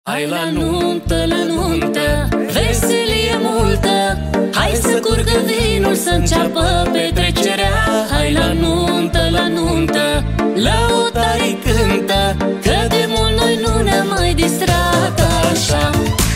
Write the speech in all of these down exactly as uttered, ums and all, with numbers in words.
Hai la nuntă, la nuntă, veselie multă. Hai să curgă vinul, să înceapă petrecerea. Hai la nuntă, la nuntă, lăutarii cântă, că de mult noi nu ne-am mai distrat așa.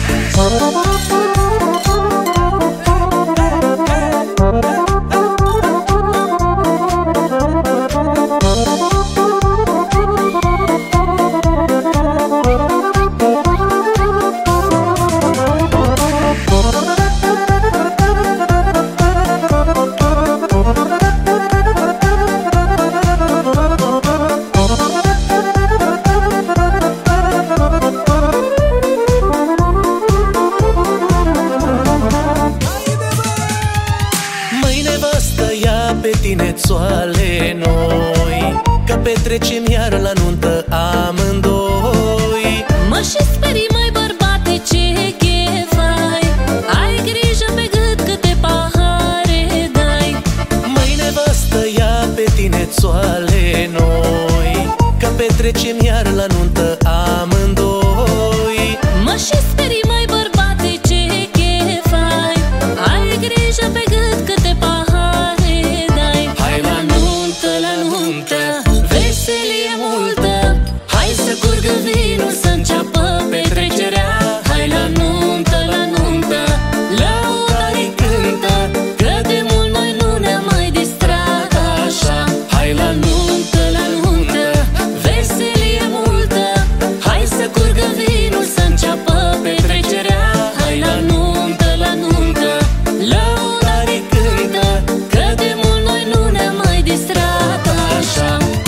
Pe tine țoale noi, că petrecem iar la nuntă amândoi. Mă și sperii, măi bărbate, ce chef ai. Ai grijă pe gât câte pahare dai. Măi nevastă, ia pe tine țoale noi, că petrecem iar la nuntă amândoi. Mă și sperii, măi bărbate, ce chef ai. Ai grijă pe gât câte pahare. Veselie multă, hai să curgă vinul, să înceapă petrecerea. Hai la nuntă, la nuntă, lăutarii cântă, că de mult noi nu ne-am mai distrat așa. Hai la nuntă, la nuntă, veselie multă. Hai să curgă vinul, să înceapă petrecerea. Hai la nuntă, la nuntă, lăutarii cântă, că de mult noi nu ne-am mai distrat așa.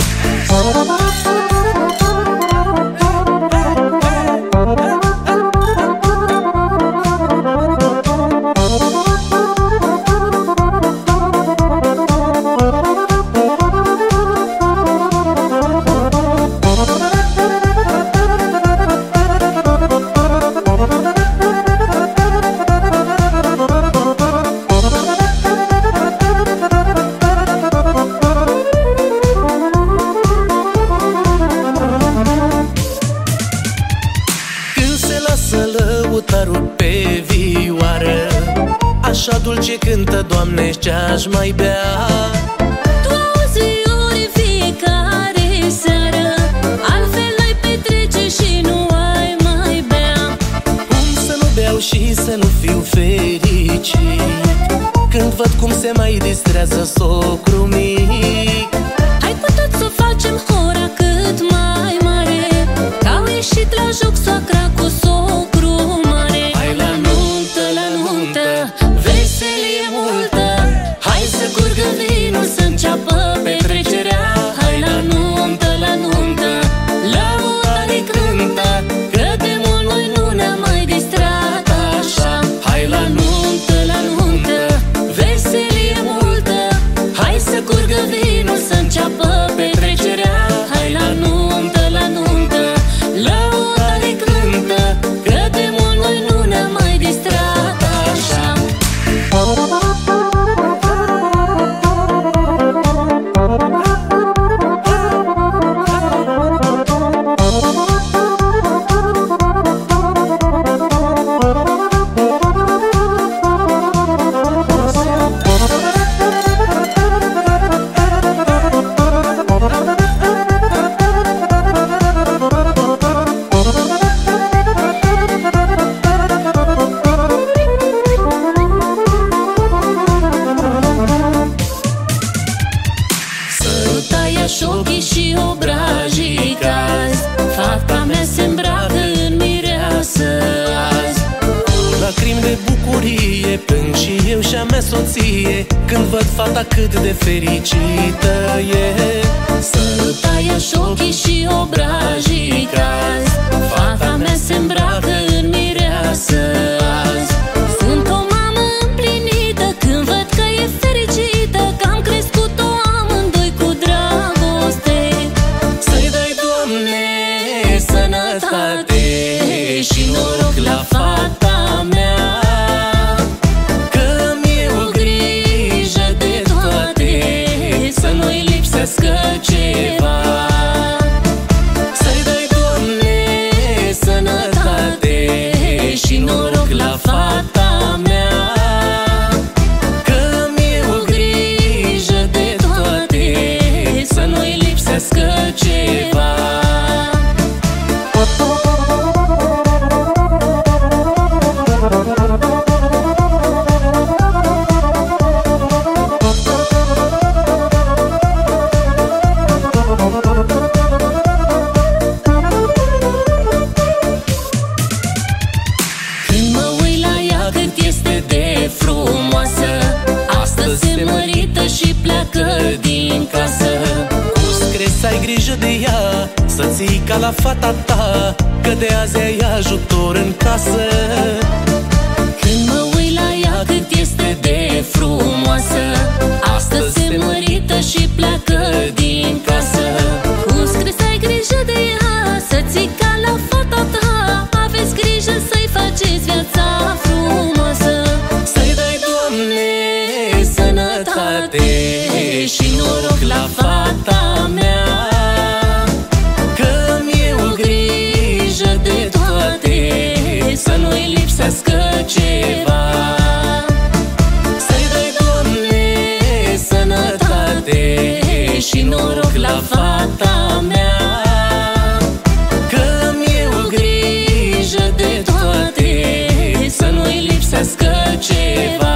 Lăutarul pe vioară, așa dulce cântă, Doamne, ce-aș mai bea. Tu auzi viori în fiecare seară, altfel ai petrece și nu ai mai bea. Cum să nu beau și să nu fiu fericit, când văd cum se mai distrează socru mic. Hai cu tot să facem hora cât mai mare, că au ieșit la joc soacra cu socru mare. Hai la nuntă, la nuntă, veselie multă. Hai să curgă vinul, să înceapă petrecerea. Hai la nuntă, la nuntă, lăutarii cântă, că de mult noi nu ne-am mai distrat așa. Hai la nuntă, la nuntă, veselie multă. Hai să curgă vinul, să înceapă petrecerea. Hai la nuntă, la nuntă, lăutarii cântă, că de mult noi nu ne-am mai distrat așa. Săruta-i-aș ochii și obrajii cazi, fata mea se îmbracă în mireasă azi. Lacrimi de bucurie plâng și eu și a mea soție, când văd fata cât de fericită e. Săruta-i-aș ochii și obrajii cazi, fata mea se îmbracă în mireasă azi. Sunt o mamă împlinită când văd că e fericită, că am crescut-o amândoi cu dragoste. Să-i dai, Doamne, sănătate și noroc la fata mea, că mi-e o grijă de toate, să nu-i lipsească ceva. Să-i dai, Doamne, sănătate să ții ca la fata ta, că de azi ai ajutor în casă. Când mă uit la ea cât este de frumoasă, astăzi se mărită și pleacă din casă. Cum scris ai grijă de ea, să ții ca la fata ta, aveți grijă să-i faceți viața frumoasă. Să-i dai, Doamne, sănătate și noroc la fata mea, că-mi eu grijă de toate, să nu-i lipsească ceva. Să-i dai, Doamne, sănătate și noroc la fata mea, că-mi eu grijă de toate, să nu-i lipsească ceva.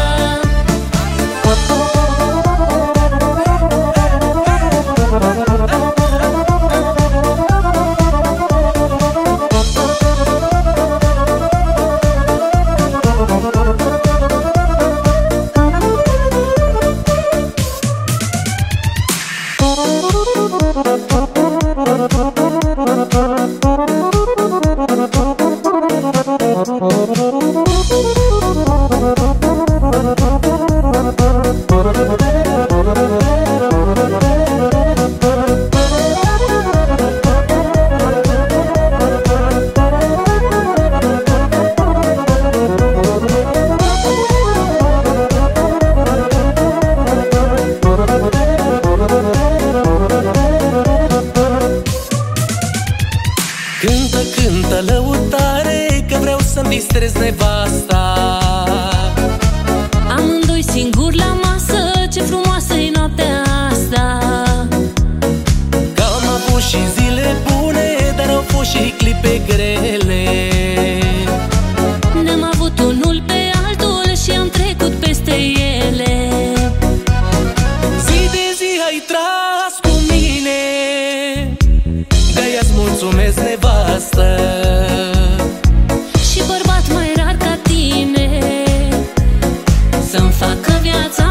Cântă, cântă lăutare, că vreau să-mi distrez nevasta. Amândoi singuri la masă, ce frumoasă-i noaptea asta. Că am avut și zile bune, dar au fost și clipe grele. Ne-am avut unul pe altul și am trecut peste ele. Zi de zi ai tras cu mine, de-aia-ți mulțumesc, nevastă. Și bărbat mai rar ca tine să-mi facă viața